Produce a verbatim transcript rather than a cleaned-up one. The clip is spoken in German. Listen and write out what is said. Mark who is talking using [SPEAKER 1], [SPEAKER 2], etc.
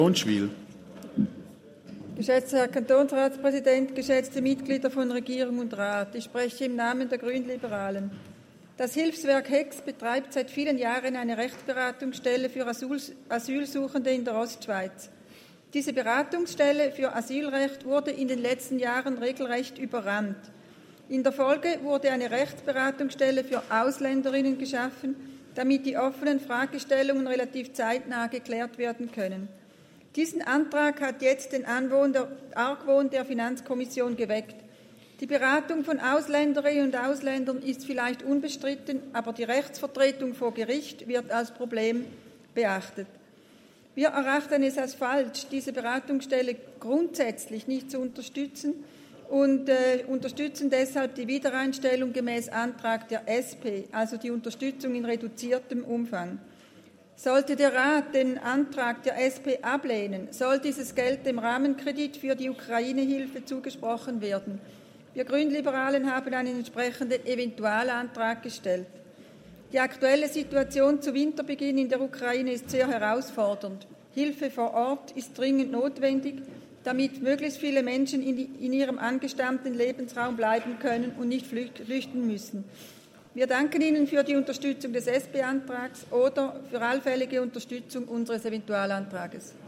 [SPEAKER 1] Donschwil.
[SPEAKER 2] Geschätzter Herr Kantonsratspräsident, geschätzte Mitglieder von Regierung und Rat, ich spreche im Namen der Grünliberalen. Das Hilfswerk Hex betreibt seit vielen Jahren eine Rechtsberatungsstelle für Asylsuchende in der Ostschweiz. Diese Beratungsstelle für Asylrecht wurde in den letzten Jahren regelrecht überrannt. In der Folge wurde eine Rechtsberatungsstelle für Ausländerinnen geschaffen, damit die offenen Fragestellungen relativ zeitnah geklärt werden können. Diesen Antrag hat jetzt den Argwohn der Finanzkommission geweckt. Die Beratung von Ausländerinnen und Ausländern ist vielleicht unbestritten, aber die Rechtsvertretung vor Gericht wird als Problem beachtet. Wir erachten es als falsch, diese Beratungsstelle grundsätzlich nicht zu unterstützen und äh, unterstützen deshalb die Wiedereinstellung gemäß Antrag der S P, also die Unterstützung in reduziertem Umfang. Sollte der Rat den Antrag der S P ablehnen, soll dieses Geld dem Rahmenkredit für die Ukraine-Hilfe zugesprochen werden. Wir Grünliberalen haben einen entsprechenden Eventualantrag gestellt. Die aktuelle Situation zu Winterbeginn in der Ukraine ist sehr herausfordernd. Hilfe vor Ort ist dringend notwendig, damit möglichst viele Menschen in, die, in ihrem angestammten Lebensraum bleiben können und nicht flüchten müssen. Wir danken Ihnen für die Unterstützung des S P-Antrags oder für allfällige Unterstützung unseres Eventualantrages.